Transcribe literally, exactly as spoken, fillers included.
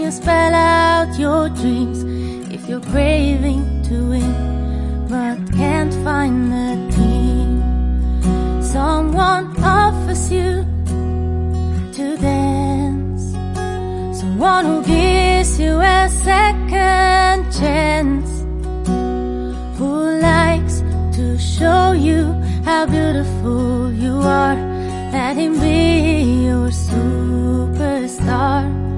you spell out your dreams. If you're craving to win but can't find the team, someone offers you to dance, someone who gives you a second chance, who likes to show you how beautiful you are. Let him be your superstar.